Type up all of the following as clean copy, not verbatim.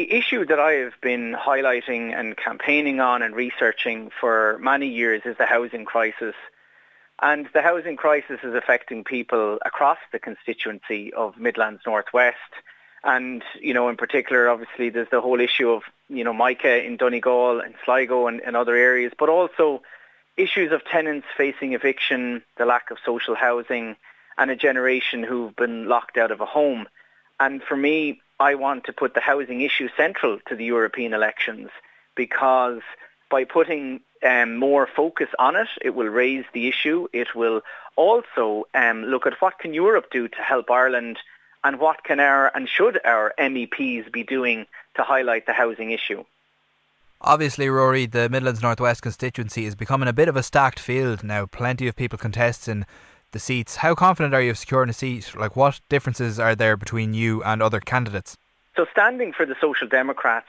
The issue that I have been highlighting and campaigning on and researching for many years is the housing crisis. And the housing crisis is affecting people across the constituency of Midlands Northwest. And, in particular, obviously, there's the whole issue of, Micah in Donegal and Sligo and other areas, but also issues of tenants facing eviction, the lack of social housing, and a generation who've been locked out of a home. And for me, I want to put the housing issue central to the European elections, because by putting more focus on it, it will raise the issue. It will also look at what can Europe do to help Ireland, and what can and should our MEPs be doing to highlight the housing issue. Obviously, Rory, the Midlands Northwest constituency is becoming a bit of a stacked field now. Plenty of people contesting the seats. How confident are you of securing a seat? What differences are there between you and other candidates? So standing for the Social Democrats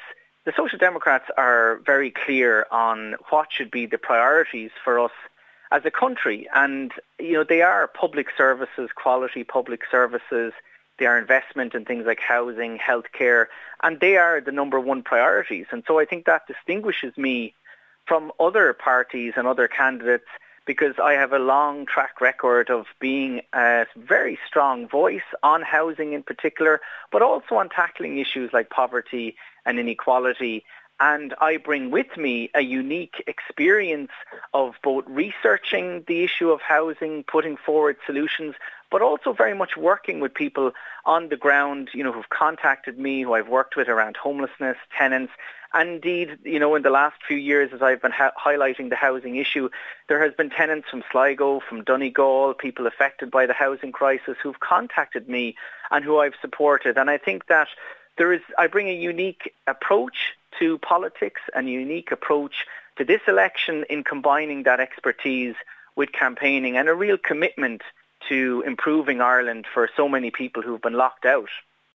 are very clear on what should be the priorities for us as a country. And, they are public services, quality public services. They are investment in things like housing, healthcare, and they are the number one priorities. And so I think that distinguishes me from other parties and other candidates, because I have a long track record of being a very strong voice on housing in particular, but also on tackling issues like poverty and inequality. And I bring with me a unique experience of both researching the issue of housing, putting forward solutions, but also very much working with people on the ground, who've contacted me, who I've worked with around homelessness, tenants. And indeed, in the last few years, as I've been highlighting the housing issue, there has been tenants from Sligo, from Donegal, people affected by the housing crisis who've contacted me and who I've supported. And I think that I bring a unique approach to politics and a unique approach to this election in combining that expertise with campaigning and a real commitment to improving Ireland for so many people who've been locked out.